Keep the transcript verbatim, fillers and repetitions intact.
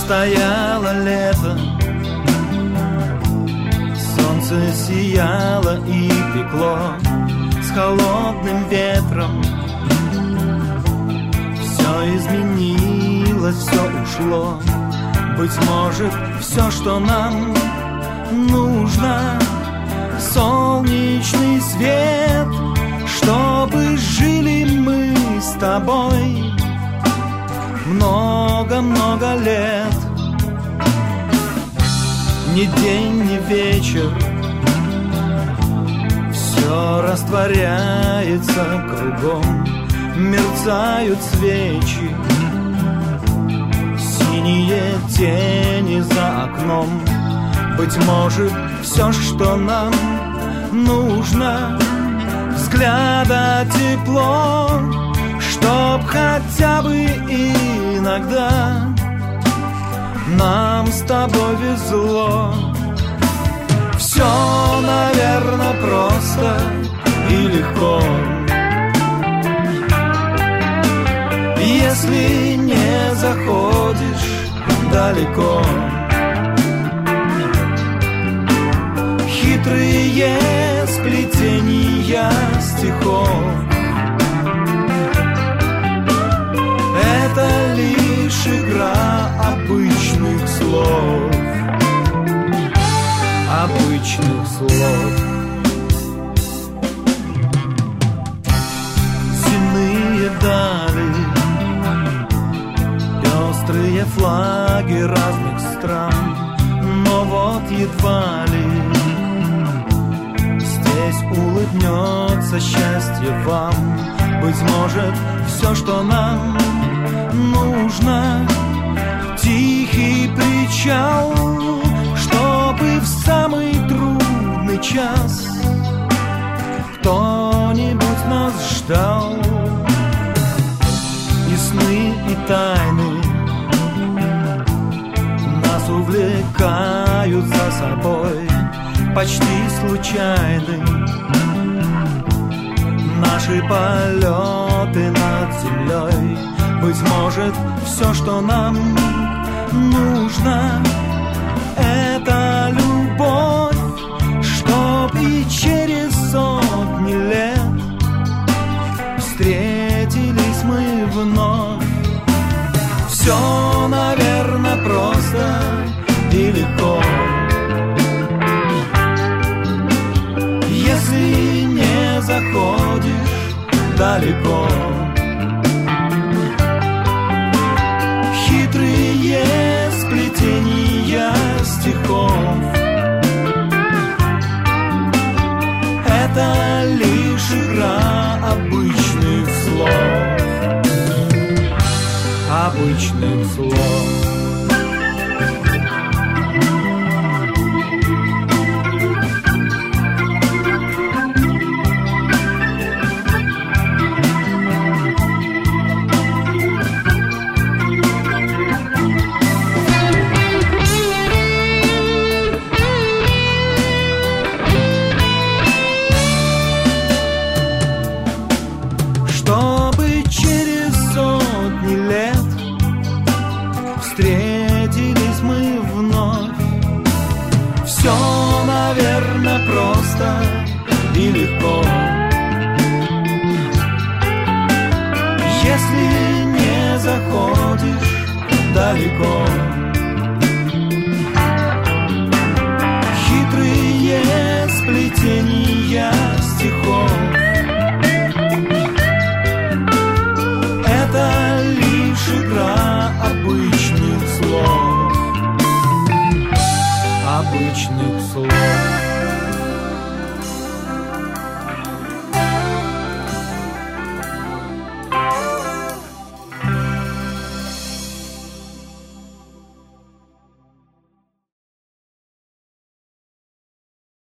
Стояло лето, солнце сияло и пекло, с холодным ветром все изменилось, все ушло. Быть может, все, что нам нужно, солнечный свет, чтобы жили мы с тобой много-много лет. Ни день, ни вечер, все растворяется кругом, мерцают свечи, синие тени за окном. Быть может, все, что нам нужно, взгляда тепло, чтоб хотя бы иногда нам с тобой везло. Все, наверное, просто и легко, если не заходишь далеко. Хитрые сплетения стихов — это лишь игра обычных слов, обычных слов. Земные дали, пестрые флаги разных стран, но вот едва ли здесь улыбнется счастье вам. Быть может, все, что нам нужно, тихий причал, чтобы в самый трудный час кто-нибудь нас ждал. И сны, и тайны нас увлекают за собой, почти случайны наши полеты над землей. Быть может, все, что нам нужно, это любовь, чтоб и через сотни лет встретились мы вновь. Все, наверное, просто и легко, если не заходишь далеко. Хитрые сплетения стихов — это лишь игра обычных слов, обычных слов. Просто и легко, если не заходишь далеко.